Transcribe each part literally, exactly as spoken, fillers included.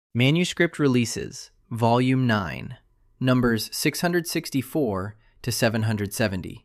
Manuscript Releases, Volume nine, numbers six hundred sixty-four to seven hundred seventy.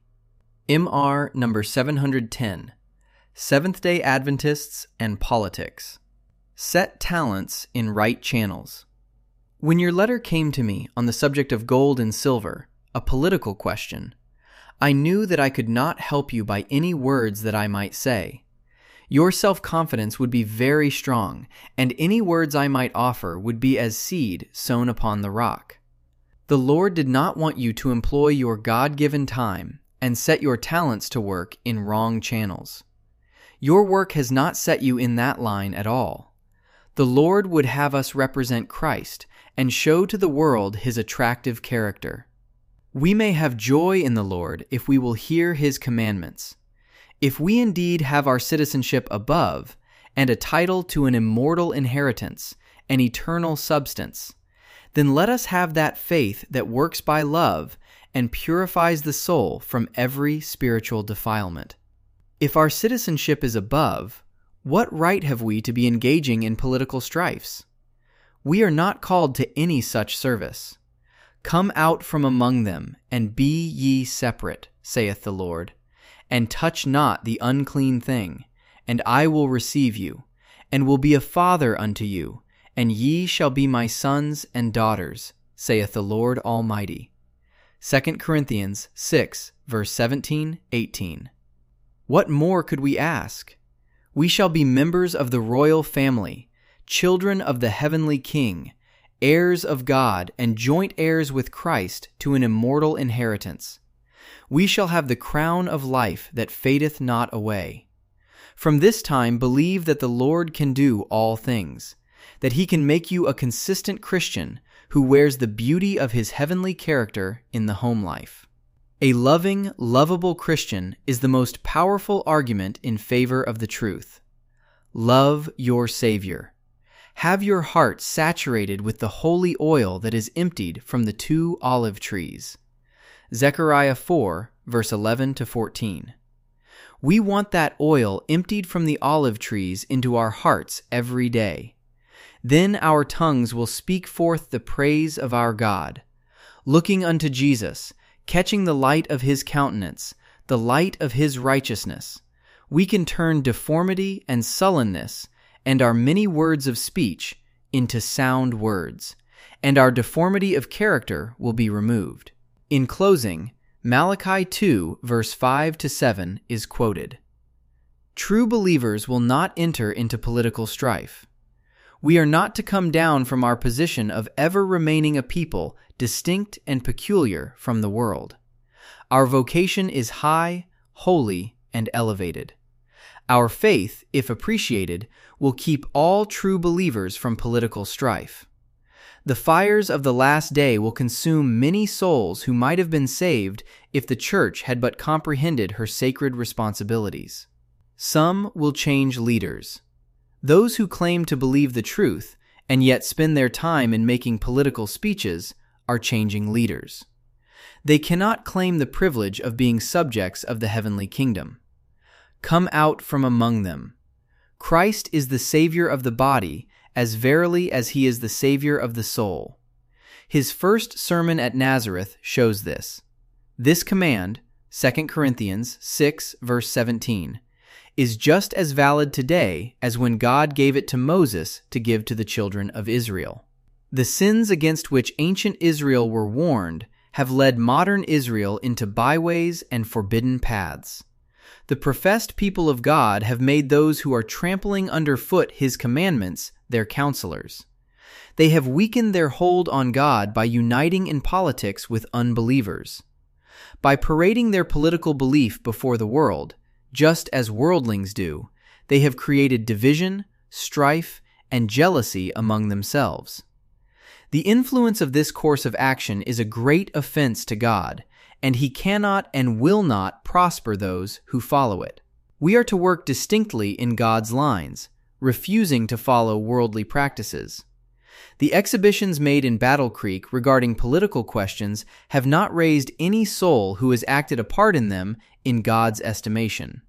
M R number seven hundred ten, Seventh-day Adventists and Politics. Set talents in right channels. When your letter came to me on the subject of gold and silver, a political question, I knew that I could not help you by any words that I might say. Your self-confidence would be very strong, and any words I might offer would be as seed sown upon the rock. The Lord did not want you to employ your God-given time and set your talents to work in wrong channels. Your work has not set you in that line at all. The Lord would have us represent Christ and show to the world His attractive character. We may have joy in the Lord if we will hear His commandments. If we indeed have our citizenship above, and a title to an immortal inheritance, an eternal substance, then let us have that faith that works by love and purifies the soul from every spiritual defilement. If our citizenship is above, what right have we to be engaging in political strifes? We are not called to any such service. Come out from among them, and be ye separate, saith the Lord. And touch not the unclean thing, and I will receive you, and will be a father unto you, and ye shall be my sons and daughters, saith the Lord Almighty. Second Corinthians six, verse seventeen, eighteen. What more could we ask? We shall be members of the royal family, children of the heavenly King, heirs of God, and joint heirs with Christ to an immortal inheritance. We shall have the crown of life that fadeth not away. From this time believe that the Lord can do all things, that He can make you a consistent Christian who wears the beauty of His heavenly character in the home life. A loving, lovable Christian is the most powerful argument in favor of the truth. Love your Savior. Have your heart saturated with the holy oil that is emptied from the two olive trees. Zechariah four, verse eleven to fourteen. We want that oil emptied from the olive trees into our hearts every day. Then our tongues will speak forth the praise of our God. Looking unto Jesus, catching the light of His countenance, the light of His righteousness, we can turn deformity and sullenness and our many words of speech into sound words, and our deformity of character will be removed. In closing, Malachi two, verse five to seven is quoted. True believers will not enter into political strife. We are not to come down from our position of ever remaining a people distinct and peculiar from the world. Our vocation is high, holy, and elevated. Our faith, if appreciated, will keep all true believers from political strife. The fires of the last day will consume many souls who might have been saved if the church had but comprehended her sacred responsibilities. Some will change leaders. Those who claim to believe the truth and yet spend their time in making political speeches are changing leaders. They cannot claim the privilege of being subjects of the heavenly kingdom. Come out from among them. Christ is the Savior of the body, as verily as He is the Savior of the soul. His first sermon at Nazareth shows this. This command, Second Corinthians six, verse seventeen, is just as valid today as when God gave it to Moses to give to the children of Israel. The sins against which ancient Israel were warned have led modern Israel into byways and forbidden paths. The professed people of God have made those who are trampling underfoot His commandments their counselors. They have weakened their hold on God by uniting in politics with unbelievers. By parading their political belief before the world, just as worldlings do, they have created division, strife, and jealousy among themselves. The influence of this course of action is a great offense to God, and He cannot and will not prosper those who follow it. We are to work distinctly in God's lines, refusing to follow worldly practices. The exhibitions made in Battle Creek regarding political questions have not raised any soul who has acted a part in them in God's estimation.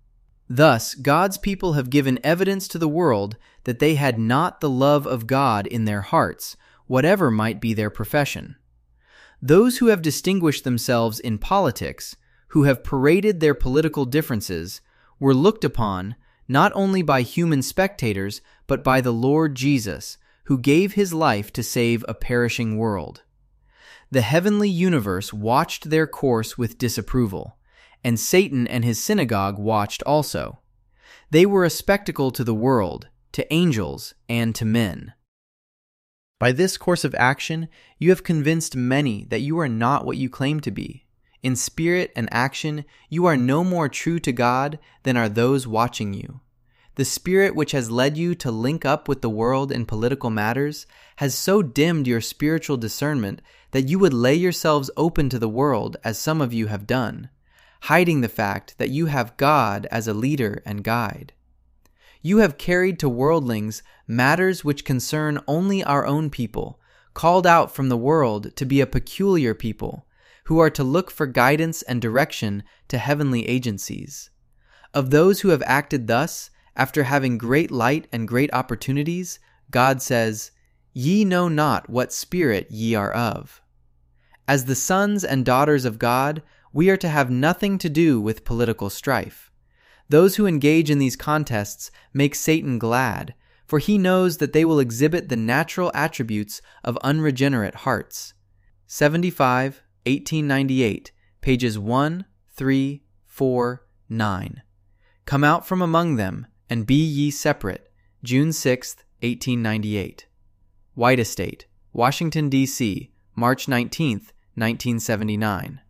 Thus, God's people have given evidence to the world that they had not the love of God in their hearts, whatever might be their profession. Those who have distinguished themselves in politics, who have paraded their political differences, were looked upon not only by human spectators, but by the Lord Jesus, who gave his life to save a perishing world. The heavenly universe watched their course with disapproval, and Satan and his synagogue watched also. They were a spectacle to the world, to angels, and to men. By this course of action, you have convinced many that you are not what you claim to be. In spirit and action, you are no more true to God than are those watching you. The spirit which has led you to link up with the world in political matters has so dimmed your spiritual discernment that you would lay yourselves open to the world, as some of you have done, hiding the fact that you have God as a leader and guide. You have carried to worldlings matters which concern only our own people, called out from the world to be a peculiar people, who are to look for guidance and direction to heavenly agencies. Of those who have acted thus, after having great light and great opportunities, God says, "Ye know not what spirit ye are of." As the sons and daughters of God, we are to have nothing to do with political strife. Those who engage in these contests make Satan glad, for he knows that they will exhibit the natural attributes of unregenerate hearts. seventy-five, eighteen ninety-eight, pages one, three, four, nine. Come out from among them, and be ye separate. June sixth, eighteen ninety-eight. White Estate, Washington, D C, March nineteenth, nineteen seventy-nine.